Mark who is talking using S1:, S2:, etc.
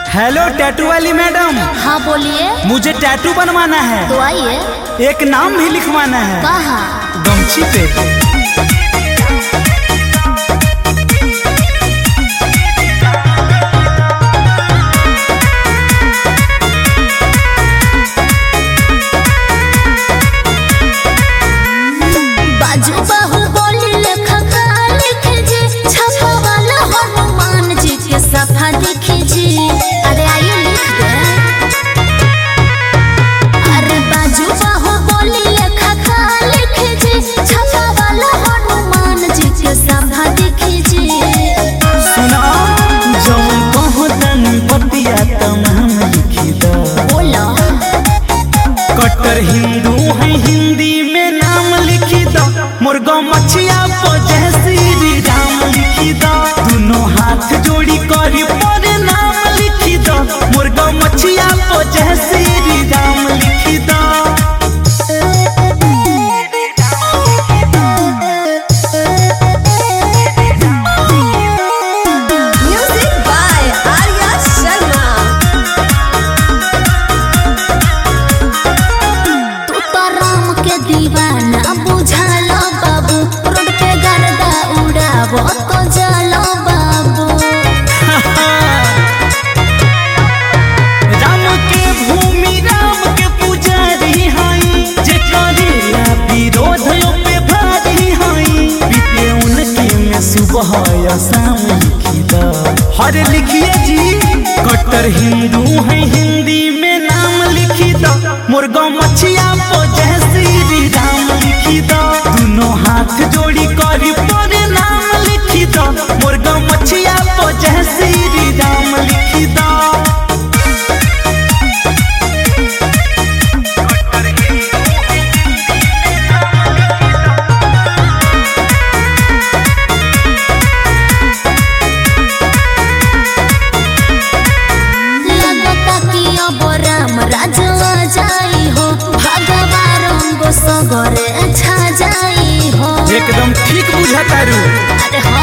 S1: Hello tattoo वाली madam.
S2: हाँ बोलिए।
S1: मुझे टैटू बनवाना है।
S2: तो आइए।
S1: एक नाम भी लिखवाना है।
S2: कहाँ?
S1: गमछी पे।
S2: बाजू बाहु बोली लेखा का लिखे जी, छपा वाला हनुमान जी के सफा दिखे जी। अरे आइए लिख दे। अरे बाजू बाहु बोली लेखा का लिखे जी, छपा वाला हनुमान जी के सफा दिखे जी।
S1: सुना जौन कहतन बतिया तमाम लिखी दा।
S2: बोलो।
S1: कट्टर हिंदू है, हिंदी में नाम लिखी दा। मुर्गा मछिया को जय श्री राम लिखी दा। दोनों हाथ जोड़ी करी पर नाम लिखी दा। मुर्गा मछिया को जय श्री राम लिखी दा।
S3: Music by Arya Sharma.
S2: तू तो राम के दीवाना बुझालो बाबू, रोड पे गर्दा उड़ाबो तो जालो बाबू।
S1: राम के भूमि राम के पुजारी हई, जे करेला विरोध पे भारी हई। बीते उनके में सुबह या शाम लिखी दा। हर लिखिए जी। कट्टर हिंदू है, हिंदी में नाम लिखी दा। मुर्गा मछिया को जय श्री राम लिखी दा। दोनों हाथ जोड़ी करी पर नाम लिखी दा। मुर्गा मछिया को जय श्री राम लिखी दा।
S2: लगता कि अब राम राज आ जाई हो, भगवा रंग सगरे छा जाई हो।
S1: एकदम ठीक बुझा तारू।
S2: अरे हाँ